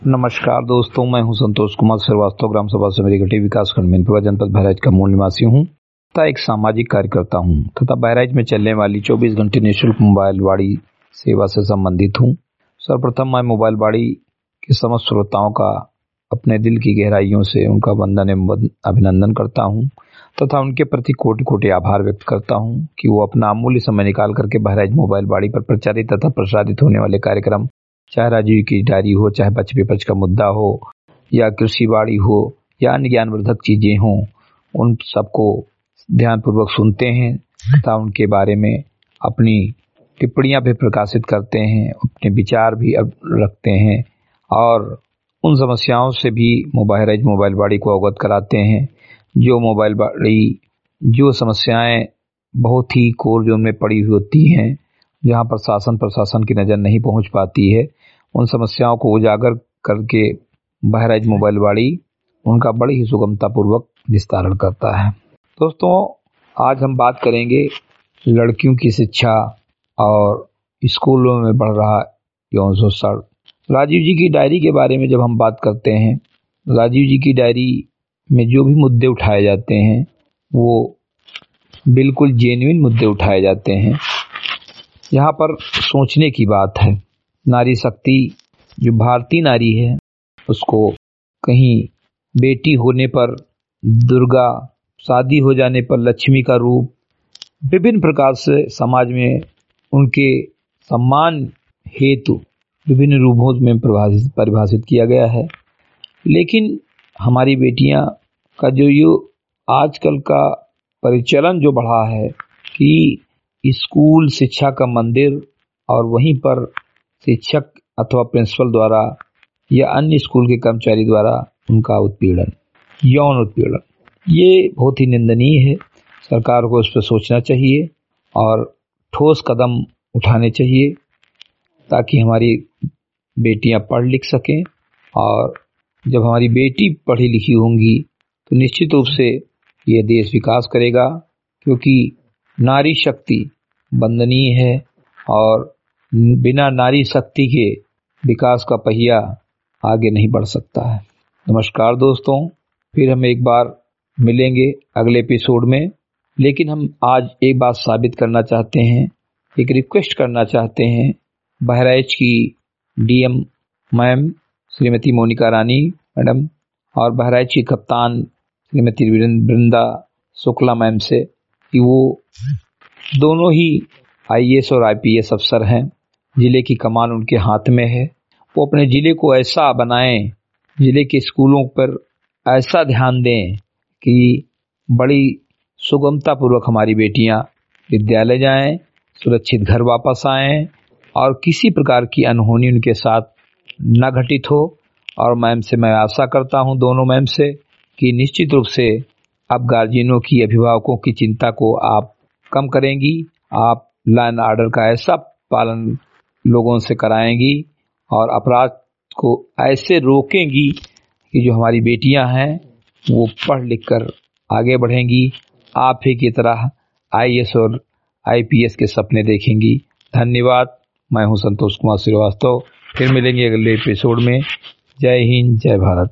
नमस्कार दोस्तों, मैं हूं संतोष कुमार श्रीवास्तव, ग्राम सभा समिति विकासखंड मेनपुरा जनपद बहराइच का मूल निवासी हूं तथा एक सामाजिक कार्यकर्ता हूं तथा बहराइच में चलने वाली 24 घंटे निःशुल्क मोबाइल बाड़ी सेवा से संबंधित हूं। सर्वप्रथम मैं मोबाइल बाड़ी के समस्त श्रोताओं का अपने दिल की गहराइयों से उनका वंदन एवं अभिनंदन करता हूं तथा उनके प्रति कोटि कोटि आभार व्यक्त करता हूं कि वो अपना अमूल्य समय निकाल करके बहराइच मोबाइल बाड़ी पर प्रचारित तथा प्रसारित होने वाले कार्यक्रम, चाहे राजीव की डायरी हो, चाहे बच विपच का मुद्दा हो, या कृषि बाड़ी हो, या अन्य ज्ञानवर्धक चीजें हों, उन सबको ध्यानपूर्वक सुनते हैं तथा उनके बारे में अपनी टिप्पणियां भी प्रकाशित करते हैं, अपने विचार भी रखते हैं और उन समस्याओं से भी मोबाइल बाड़ी को अवगत कराते हैं। जो मोबाइल बाड़ी जो समस्याएं बहुत ही कोर जोन में पड़ी हुई होती हैं, जहां पर शासन प्रशासन की नज़र नहीं पहुंच पाती है, उन समस्याओं को उजागर करके बहराइच मोबाइल बाड़ी उनका बड़ी ही सुगमतापूर्वक निस्तारण करता है। दोस्तों, आज हम बात करेंगे लड़कियों की शिक्षा और स्कूलों में बढ़ रहा यौन शोषण। राजीव जी की डायरी के बारे में जब हम बात करते हैं, राजीव जी की डायरी में जो भी मुद्दे उठाए जाते हैं वो बिल्कुल जेन्युइन मुद्दे उठाए जाते हैं। यहाँ पर सोचने की बात है। नारी शक्ति, जो भारतीय नारी है, उसको कहीं बेटी होने पर दुर्गा, शादी हो जाने पर लक्ष्मी का रूप, विभिन्न प्रकार से समाज में उनके सम्मान हेतु विभिन्न रूपों में परिभाषित किया गया है। लेकिन हमारी बेटियां का जो आजकल का परिचलन जो बढ़ा है कि स्कूल शिक्षा का मंदिर और वहीं पर शिक्षक अथवा प्रिंसिपल द्वारा या अन्य स्कूल के कर्मचारी द्वारा उनका उत्पीड़न, यौन उत्पीड़न, ये बहुत ही निंदनीय है। सरकार को इस पर सोचना चाहिए और ठोस कदम उठाने चाहिए ताकि हमारी बेटियां पढ़ लिख सकें। और जब हमारी बेटी पढ़ी लिखी होंगी तो निश्चित रूप से ये देश विकास करेगा, क्योंकि नारी शक्ति वंदनीय है और बिना नारी शक्ति के विकास का पहिया आगे नहीं बढ़ सकता है। नमस्कार दोस्तों, फिर हम एक बार मिलेंगे अगले एपिसोड में। लेकिन हम आज एक बात साबित करना चाहते हैं, एक रिक्वेस्ट करना चाहते हैं बहराइच की DM ma'am Shrimati Monika Rani madam और बहराइच की कप्तान श्रीमती वृंदा शुक्ला मैम से कि वो दोनों ही आईएएस और आईपीएस अफसर हैं। जिले की कमान उनके हाथ में है। वो अपने जिले को ऐसा बनाएं, जिले के स्कूलों पर ऐसा ध्यान दें कि बड़ी सुगमता पूर्वक हमारी बेटियां विद्यालय जाएं, सुरक्षित घर वापस आएं और किसी प्रकार की अनहोनी उनके साथ न घटित हो। और मैम से मैं आशा करता हूं, दोनों मैम से, कि निश्चित रूप से अब गार्जियनों की, अभिभावकों की चिंता को आप कम करेंगी। आप लॉ एंड ऑर्डर का ऐसा पालन लोगों से कराएंगी और अपराध को ऐसे रोकेंगी कि जो हमारी बेटियां हैं वो पढ़ लिख कर आगे बढ़ेंगी, आप ही की तरह आईएएस और आईपीएस के सपने देखेंगी। धन्यवाद। मैं हूं संतोष कुमार श्रीवास्तव। फिर मिलेंगे अगले एपिसोड में। जय हिंद, जय भारत।